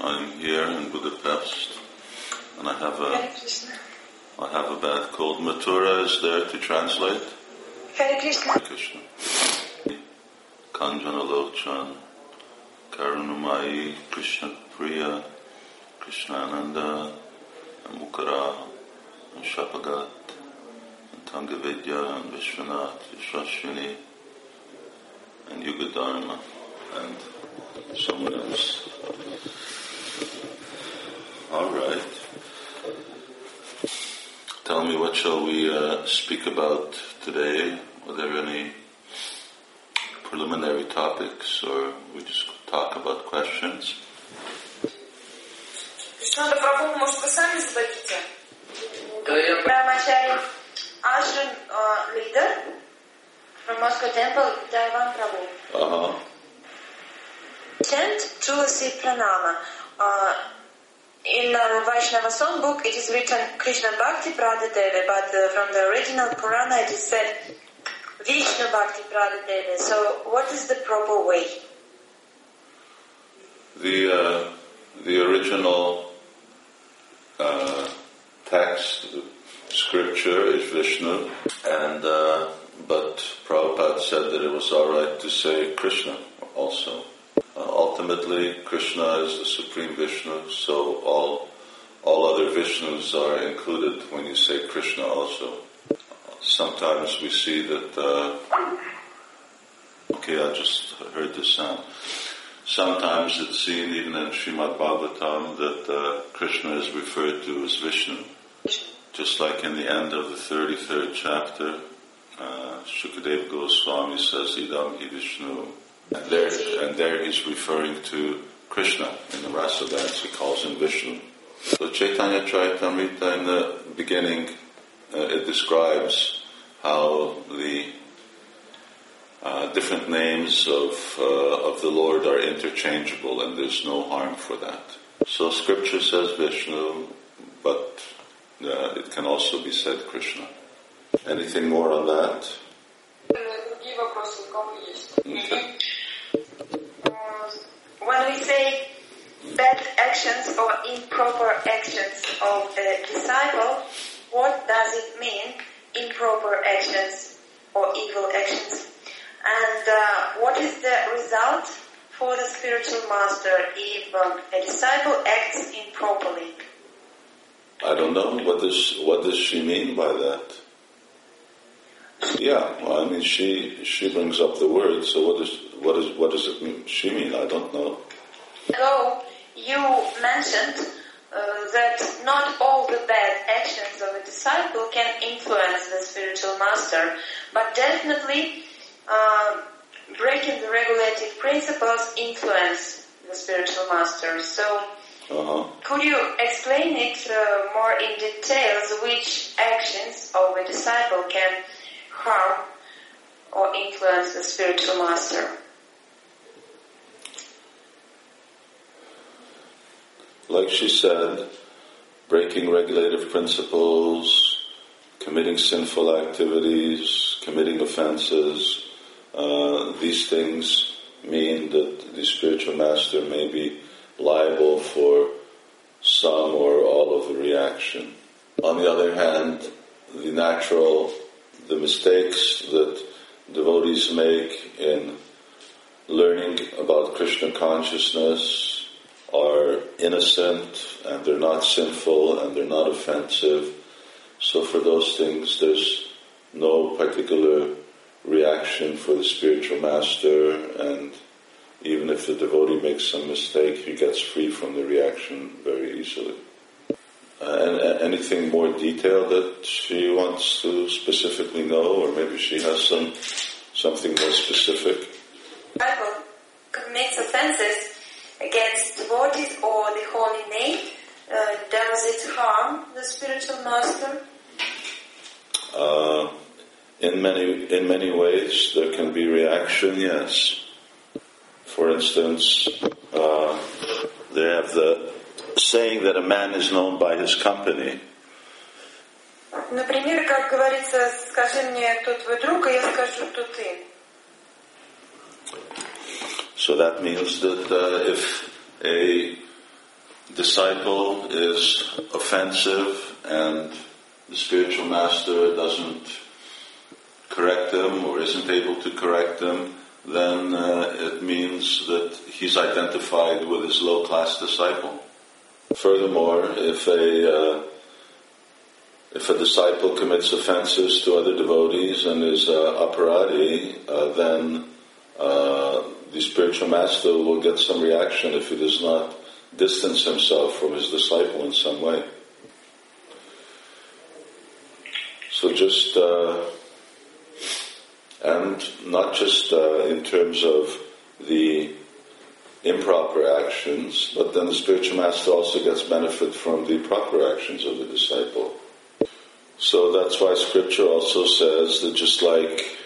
I'm here in Budapest, and I have a bad cold. Mathura is there to translate. Hare Krishna. Hare Krishna. Kanjana Lochan, Karunamayi, Krishna Priya, Krishnananda, and Mukara, and Shapagat, and Tangavidya, and Vishwanath, Vishwashwini, and Yugadharma, and someone else. All right. Tell me, what shall we speak about today? Are there any preliminary topics, or we just talk about questions? Кришнанда Прабху, может, вы сами зададите? Brahmachari Ashram leader from Moscow Temple, Taiwan Prabhu. Chant Tulasi Pranama. In Vaishnava songbook it is written Krishna Bhakti Pradadeva, but from the original Purana it is said Vishnu Bhakti Pradadeva. So what is the proper way? The original text, scripture, is Vishnu, and but Prabhupada said that it was all right to say Krishna also. Ultimately, Krishna is the Supreme Vishnu, so all other Vishnus are included when you say Krishna also. Sometimes we see that, I just heard this sound. Sometimes it's seen even in Srimad Bhagavatam that Krishna is referred to as Vishnu. Just like in the end of the 33rd chapter, Shukadeva Goswami says, Idam hi Vishnu. And there he's referring to Krishna. In the Rasa dance he calls him Vishnu. So Chaitanya Charitamrita, in the beginning, it describes how the different names of the Lord are interchangeable, and there's no harm for that. So scripture says Vishnu, but it can also be said Krishna. Anything more on that? Okay. When we say bad actions or improper actions of a disciple, what does it mean, improper actions or evil actions? And what is the result for the spiritual master if a disciple acts improperly? I don't know. What does she mean by that? Yeah, well, I mean, she brings up the word. So what does it mean? She mean? I don't know. Hello, you mentioned that not all the bad actions of a disciple can influence the spiritual master, but definitely breaking the regulative principles influence the spiritual master. So, could you explain it more in details? Which actions of a disciple can harm or influence the spiritual master? Like she said, breaking regulative principles, committing sinful activities, committing offenses, these things mean that the spiritual master may be liable for some or all of the reaction. On the other hand, the mistakes that devotees make in learning about Krishna consciousness are innocent, and they're not sinful, and they're not offensive. So for those things, there's no particular reaction for the spiritual master, and even if the devotee makes some mistake, he gets free from the reaction very easily. And anything more detailed that she wants to specifically know, or maybe she has something more specific? Bible commits offenses against devotees or the holy name. Does it harm the spiritual master? In many ways, there can be reaction. Yes. For instance, they have the saying that a man is known by his company. Например, как говорится, скажи мне, кто твой друг, а я скажу, кто ты. So that means that if a disciple is offensive and the spiritual master doesn't correct them or isn't able to correct them, then it means that he's identified with his low-class disciple. Furthermore, if a disciple commits offenses to other devotees and is aparadi, then the spiritual master will get some reaction if he does not distance himself from his disciple in some way. So just, and not just in terms of the improper actions, but then the spiritual master also gets benefit from the proper actions of the disciple. So that's why Scripture also says that just like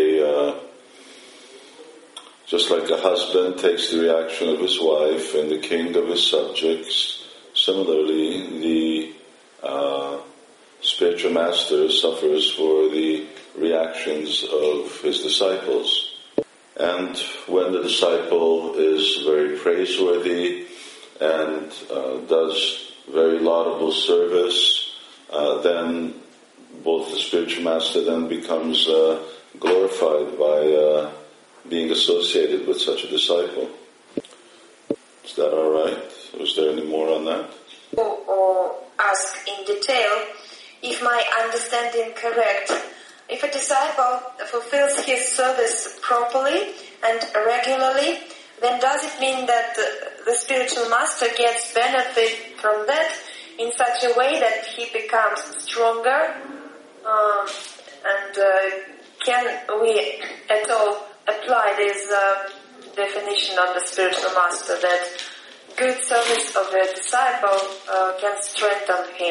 a husband takes the reaction of his wife and the king of his subjects, similarly the spiritual master suffers for the reactions of his disciples. And when the disciple is very praiseworthy and does very laudable service, then both the spiritual master then becomes glorified by being associated with such a disciple. Is that all right? Was there any more on that? Or ask in detail, if my understanding correct, if a disciple fulfills his service properly and regularly, then does it mean that the spiritual master gets benefit from that in such a way that he becomes stronger? Can we at all apply this definition of the spiritual master, that good service of a disciple can strengthen him?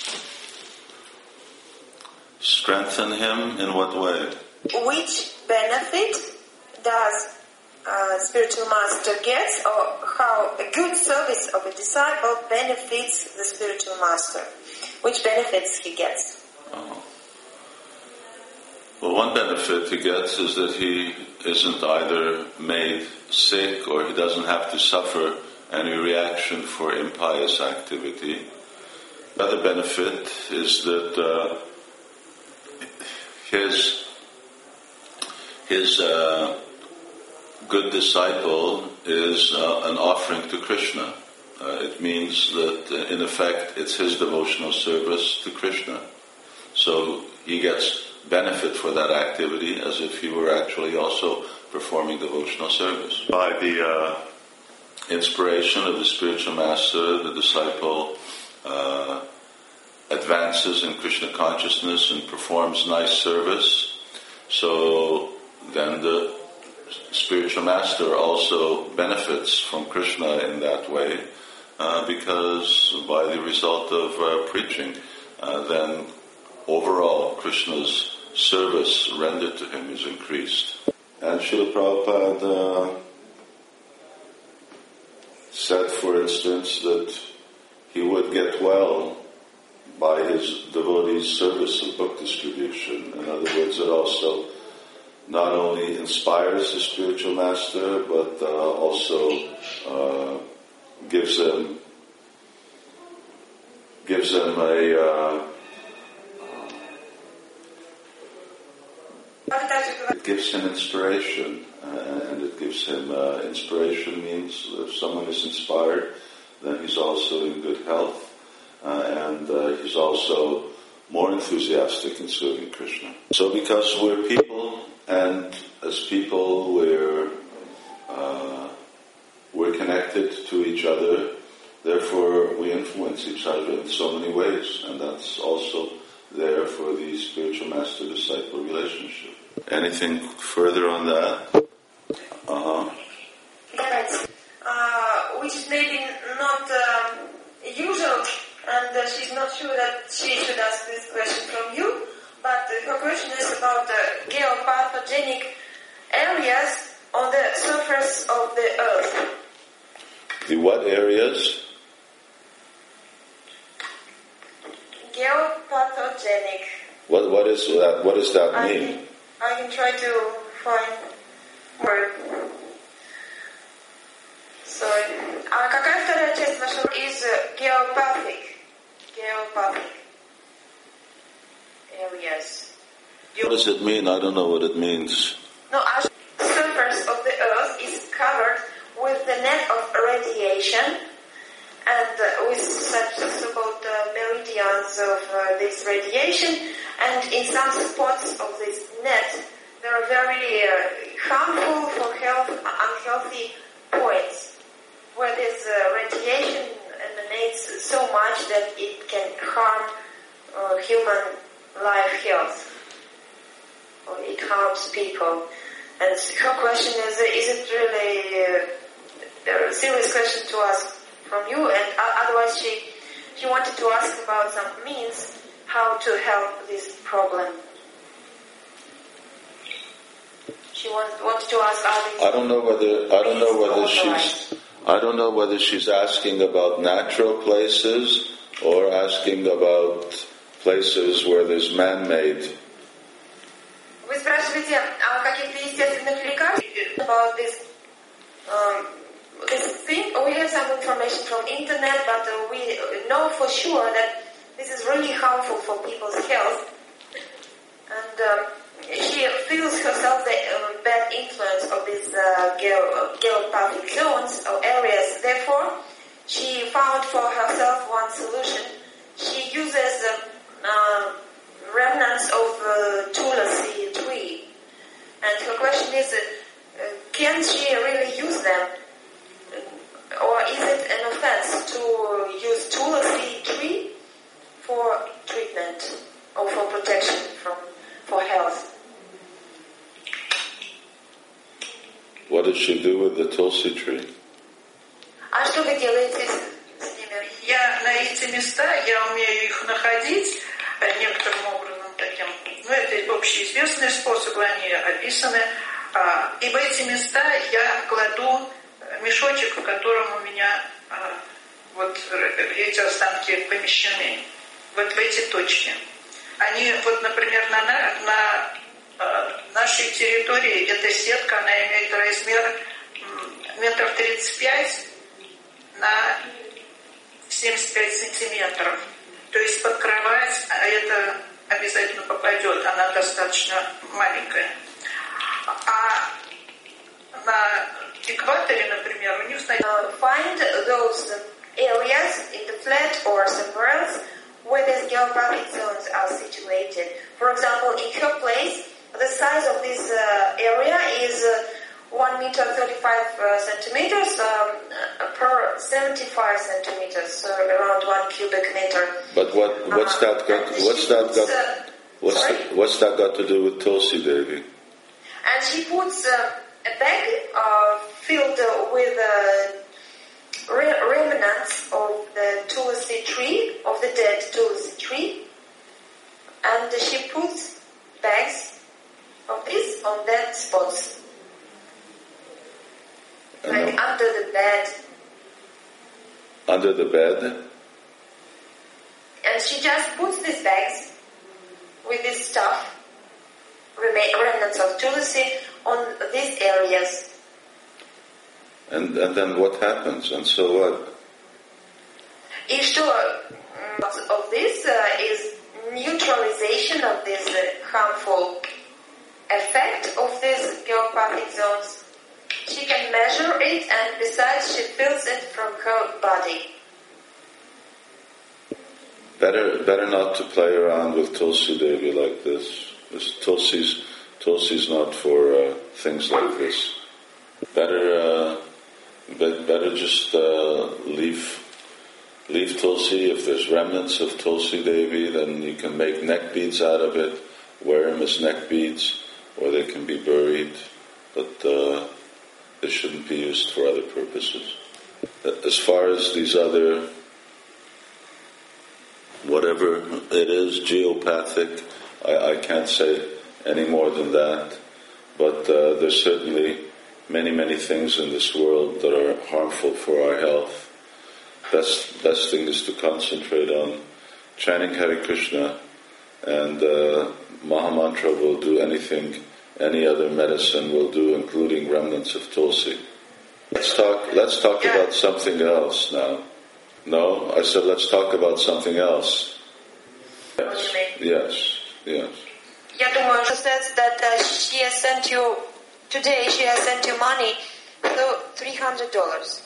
Strengthen him in what way? Which benefit does spiritual master gets, or how a good service of a disciple benefits the spiritual master? Which benefits he gets? Oh. Well, one benefit he gets is that he isn't either made sick or he doesn't have to suffer any reaction for impious activity. The other benefit is that his good disciple is an offering to Krishna. It means that, in effect, it's his devotional service to Krishna. So he gets benefit for that activity as if he were actually also performing devotional service. By the inspiration of the spiritual master, the disciple advances in Krishna consciousness and performs nice service. So then the spiritual master also benefits from Krishna in that way, because by the result of preaching, then overall Krishna's service rendered to him is increased. And Srila Prabhupada said, for instance, that he would get well by his devotees' service of book distribution. In other words, it also not only inspires the spiritual master, but also gives them it gives him inspiration, and it gives him inspiration means if someone is inspired, then he's also in good health, and he's also more enthusiastic in serving Krishna. So because we're people, and as people we're connected to each other, therefore we influence each other in so many ways, and that's also there for the spiritual master-disciple relationship. Anything further on that? Yes, which is maybe not usual, and she's not sure that she should ask this question from you, but her question is about the geopathogenic areas on the surface of the earth. The what areas? Geopathogenic. What is that? What does that mean? I can try to find word. Sorry. А какая вторая часть вашего из geopathic areas. What does it mean? I don't know what it means. No, the surface of the Earth is covered with the net of radiation and with such so-called meridians of this radiation, and in some spots of this net there are very harmful for health, unhealthy points where this radiation emanates so much that it can harm human life health, or it harms people. And her question is it really a serious question to ask from you? And otherwise she wanted to ask about some means how to help this problem. She wanted to ask I don't know whether she's asking about natural places or asking about places where there's man-made. Вы спрашиваете о каких-то естественных лекарствах? About this thing? We have some information from internet, but we know for sure that this is really harmful for people's health. And she feels herself the bad influence of these geopathic zones or areas. Therefore, she found for herself one solution. She uses remnants of tulsi tree. And her question is, can she really use them? Or is it an offense to use tulsi tree for treatment or for protection for health? What does she do with the tulsi tree? А что вы делаете с ними? Я на эти места, я умею их находить некоторым образом таким. Это общеизвестные способы, они описаны. И в эти места я кладу мешочек, в котором у меня вот эти останки помещены. Вот в эти точки. Они, вот, например, на нашей территории эта сетка, она имеет размер метров 35 на 75 сантиметров. То есть под кровать это обязательно попадет, она достаточно маленькая. А на экваторе, например, у них... Find those areas in the flat or somewhere else where these geopathic zones are situated. For example, in her place, the size of this area is 1 meter 35 centimeters per 75 centimeters, so around 1 cubic meter. But what's that got to do with Tulsi Devi? And she puts a bag filled with remnants of the tulsi tree, of the dead tulsi tree, and she puts bags of this on dead spots, like under the bed. Under the bed? And she just puts these bags with this stuff, remnants of tulsi, on these areas. And then what happens? And so what? И что of this is neutralization of this harmful effect of these geopathic zones. She can measure it, and besides she feels it from her body. Better not to play around with Tulsi Devi like this. Tulsi's not for things like this. Better just leave Tulsi. If there's remnants of Tulsi Devi, then you can make neck beads out of it, wear them as neck beads, or they can be buried. But they shouldn't be used for other purposes. As far as these other, whatever it is, geopathic, I can't say any more than that. But there's certainly many things in this world that are harmful for our health. Best thing is to concentrate on chanting Hare Krishna, and Mahamantra will do anything any other medicine will do, including remnants of Tulsi. Let's talk about something else now. No, I said let's talk about something else. What do you mean? Yes. Я думаю, she says that she has sent you today. She has sent you money, so $300.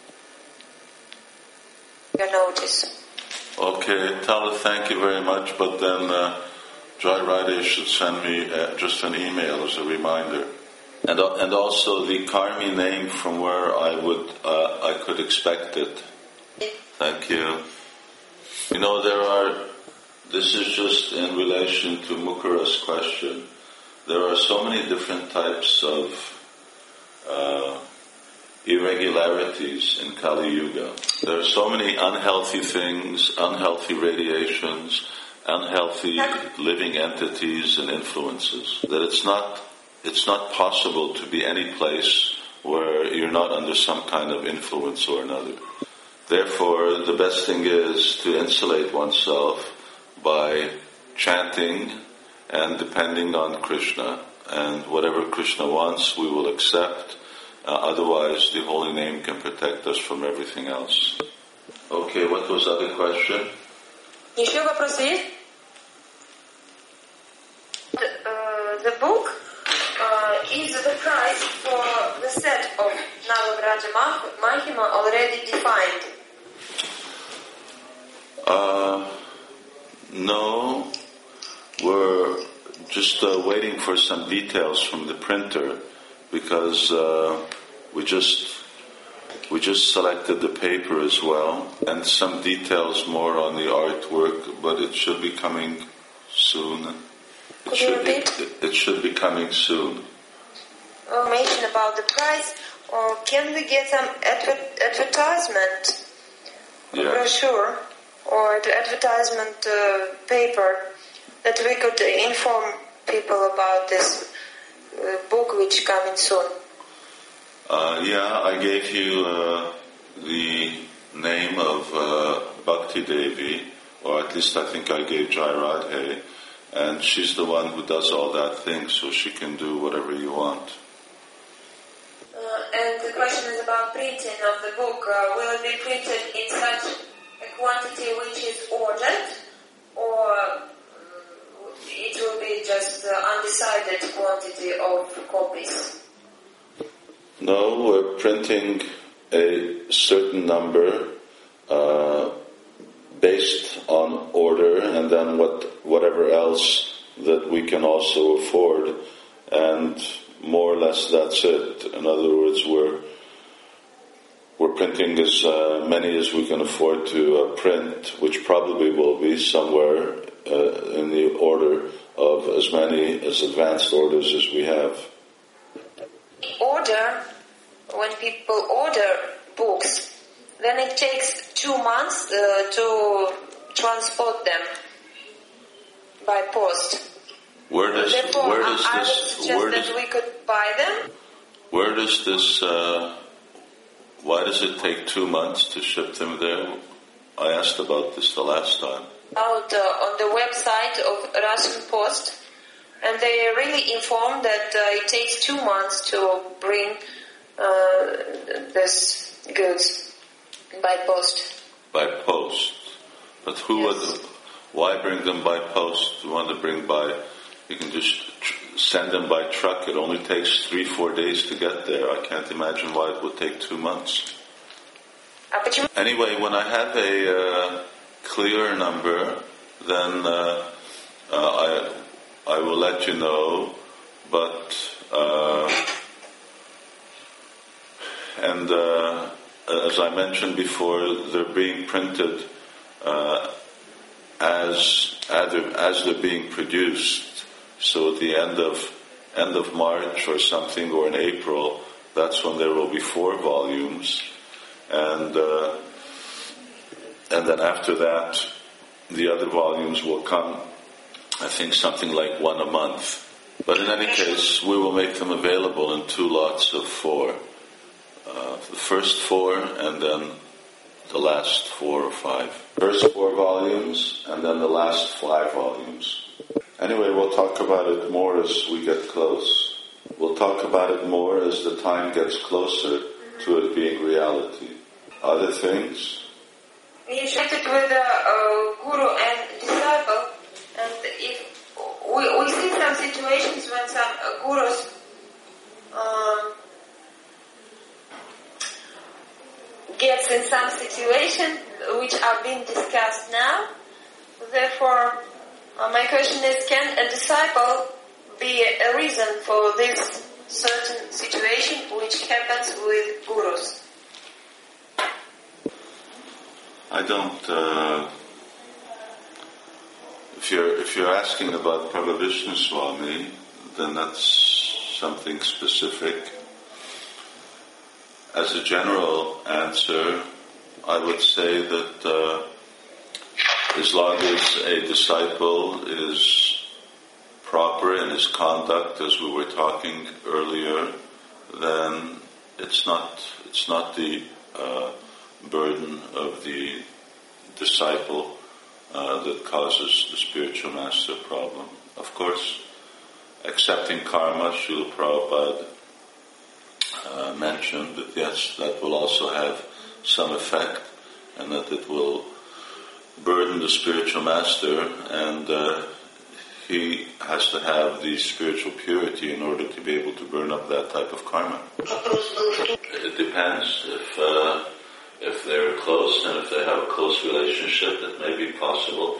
Your notice. Okay, tell her thank you very much, but then Jai Radhe should send me just an email as a reminder. And also the Karmi name from where I could expect it. Thank you. You know, this is just in relation to Mukura's question. There are so many different types of irregularities in Kali Yuga. There are so many unhealthy things, unhealthy radiations, unhealthy living entities and influences, that it's not possible to be any place where you're not under some kind of influence or another. Therefore, the best thing is to insulate oneself by chanting and depending on Krishna, and whatever Krishna wants we will accept. Otherwise, the holy name can protect us from everything else. Okay, what was the other question? Еще вопросы есть? The book is the price for the set of Navagraja Mahima already defined? No, we're just waiting for some details from the printer, because we just selected the paper as well, and some details more on the artwork, but it should be coming soon. It should be coming soon. Information about the price, or can we get some advertisement brochure or the advertisement paper that we could inform people about this book which coming soon? I gave you the name of Bhakti Devi, or at least I think I gave Jai Radhe, and she's the one who does all that thing, so she can do whatever you want. And the question is about printing of the book. Will it be printed in such a quantity which is ordered, or it will be just undecided quantity of copies? No, we're printing a certain number based on order, and then whatever else that we can also afford, and more or less that's it. In other words, we're printing as many as we can afford to print, which probably will be somewhere in the order of as many as advanced orders as we have. When people order books, then it takes 2 months to transport them by post. Where does we could buy them? Where does this? Why does it take 2 months to ship them there? I asked about this the last time. Out on the website of Russian Post, and they really informed that it takes 2 months to bring this goods by post. By post, but why bring them by post? You want to bring by? You can just send them by truck. It only takes 3-4 days to get there. I can't imagine why it would take 2 months. Anyway, when I have a clear number, then I will let you know. But as I mentioned before, they're being printed as they're being produced. So at the end of March or something, or in April, that's when there will be 4 volumes, and then after that, the other volumes will come. I think something like 1 a month. But in any case, we will make them available in 2 lots of 4. The first 4, and then the last 4 or 5. First 4 volumes, and then the last 5 volumes. Anyway, we'll talk about it more as we get close. We'll talk about it more as the time gets closer to it being reality. Other things? Connected with the guru and disciple, and if we see some situations when some gurus gets in some situation which are being discussed now. Therefore, my question is, can a disciple be a reason for this certain situation which happens with gurus? I don't. If you're asking about Prabhavishnu Swami, then that's something specific. As a general answer, I would say that as long as a disciple is proper in his conduct, as we were talking earlier, then it's not the burden of the disciple that causes the spiritual master problem. Of course, accepting karma, Srila Prabhupada mentioned that yes, that will also have some effect, and that it will burden the spiritual master, and he has to have the spiritual purity in order to be able to burn up that type of karma. It depends. If they're close and if they have a close relationship, it may be possible.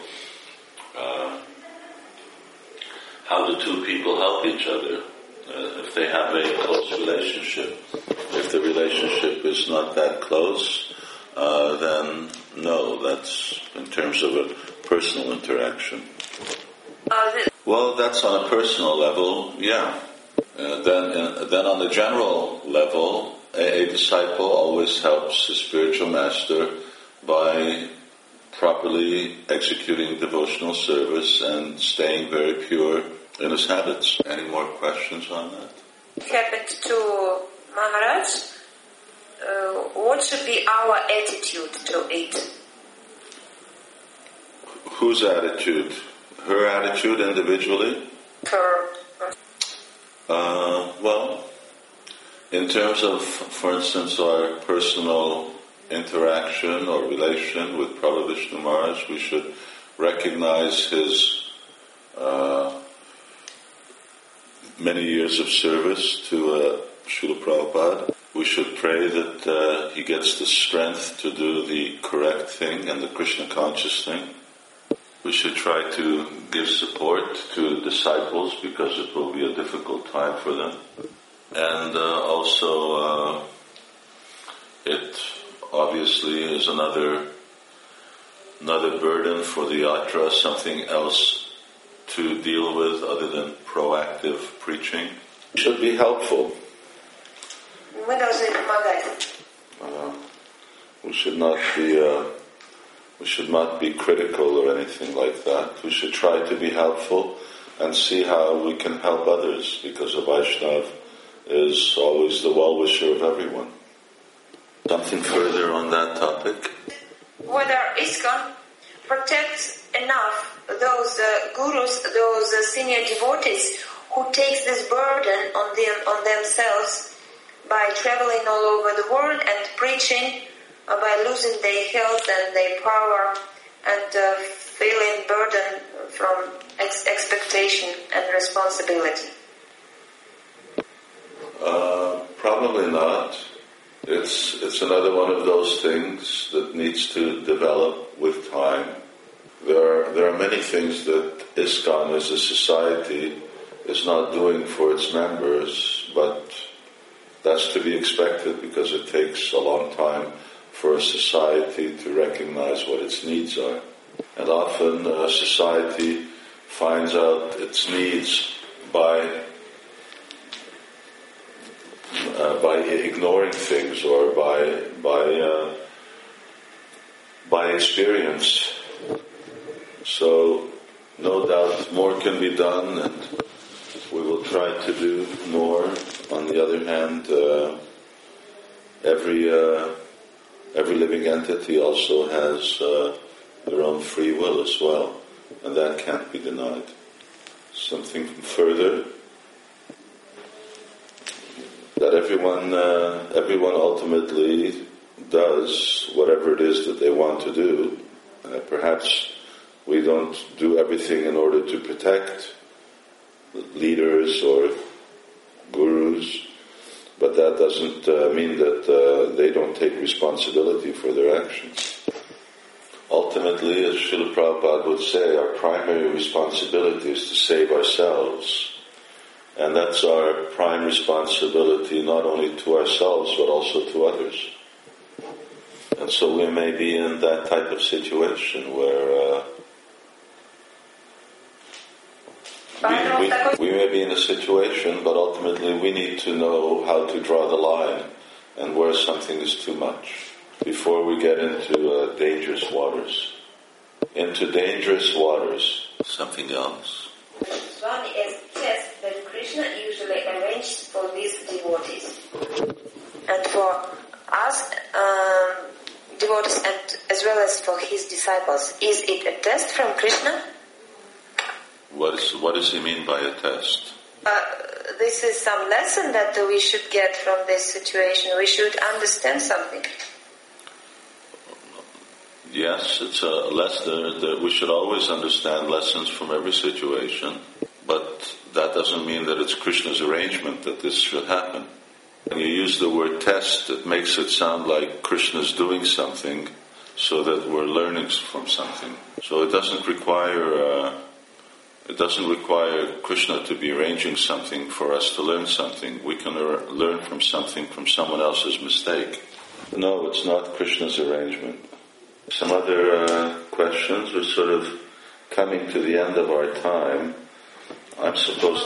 How do two people help each other? If they have a close relationship. If the relationship is not that close, then no, that's in terms of a personal interaction. Well, that's on a personal level, yeah. Then on the general level, a disciple always helps his spiritual master by properly executing devotional service and staying very pure in his habits. Any more questions on that? It happened to Maharaj. What should be our attitude to it? Whose attitude? Her attitude individually? Her. Well, in terms of, for instance, our personal interaction or relation with Prabhavishnu Maharaj, we should recognize his many years of service to Srila Prabhupada. We should pray that he gets the strength to do the correct thing and the Krishna conscious thing. We should try to give support to disciples because it will be a difficult time for them. And also, it obviously is another burden for the yatra, something else to deal with other than proactive preaching. It should be helpful. Мы должны помогать. We should not be critical or anything like that. We should try to be helpful and see how we can help others, because a Vaishnava is always the well-wisher of everyone. Something further on that topic? Whether ISKCON protects enough those gurus, those senior devotees who takes this burden on themselves by traveling all over the world and preaching, by losing their health and their power, and feeling burden from expectation and responsibility. Probably not. It's another one of those things that needs to develop with time. There are many things that ISKCON as a society is not doing for its members, but that's to be expected because it takes a long time for a society to recognize what its needs are. And often a society finds out its needs by ignoring things or by experience. So no doubt more can be done, and we will try to do more. On the other hand, every living entity also has their own free will as well, and that can't be denied. Something further? That everyone ultimately does whatever it is that they want to do. Perhaps we don't do everything in order to protect leaders or gurus, but that doesn't mean that they don't take responsibility for their actions. Ultimately, as Srila Prabhupada would say, our primary responsibility is to save ourselves. And that's our prime responsibility not only to ourselves but also to others. And so we may be in that type of situation where we may be in a situation, but ultimately we need to know how to draw the line and where something is too much before we get into dangerous waters. Into dangerous waters. Something else. Swami is test that Krishna usually arranges for these devotees. And for us devotees and as well as for his disciples. Is it a test from Krishna? What does he mean by a test? This is some lesson that we should get from this situation. We should understand something. Yes, it's a lesson that we should always understand lessons from every situation, but that doesn't mean that it's Krishna's arrangement that this should happen. When you use the word test, it makes it sound like Krishna's doing something so that we're learning from something. So it doesn't require Krishna to be arranging something for us to learn something. We can learn from something from someone else's mistake. No, it's not Krishna's arrangement. Some other questions. We're sort of coming to the end of our time. I'm supposed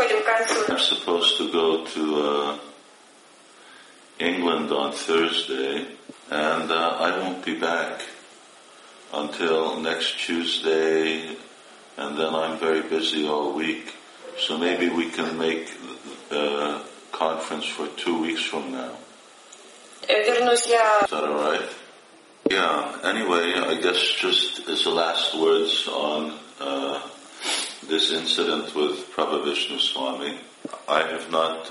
to go to England on Thursday, and I won't be back until next Tuesday, and then I'm very busy all week. So maybe we can make the conference for 2 weeks from now. Is that all right? Yeah, anyway, I guess just as the last words on this incident with Prabhavishnu Swami, I have not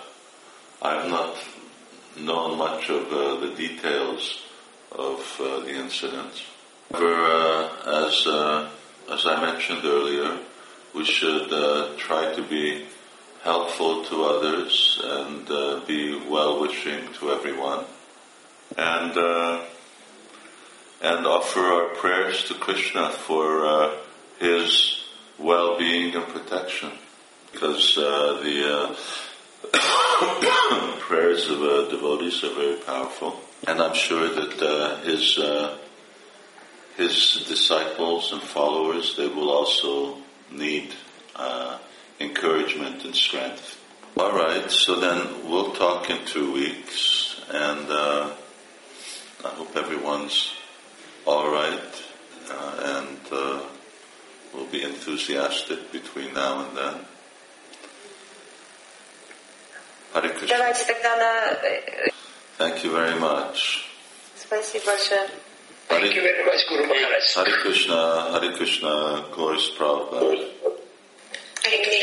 known much of the details of the incident. However, as I mentioned earlier, we should try to be helpful to others and be well-wishing to everyone, and offer our prayers to Krishna for his well-being and protection, because the prayers of devotees are very powerful, and I'm sure that his disciples and followers, they will also need encouragement and strength. All right, so then we'll talk in 2 weeks, and I hope everyone's all right, and we'll be enthusiastic between now and then. Hare Krishna. Thank you very much. Thank you very much, Guru Maharaj. Hare Krishna, glories Prabhupada.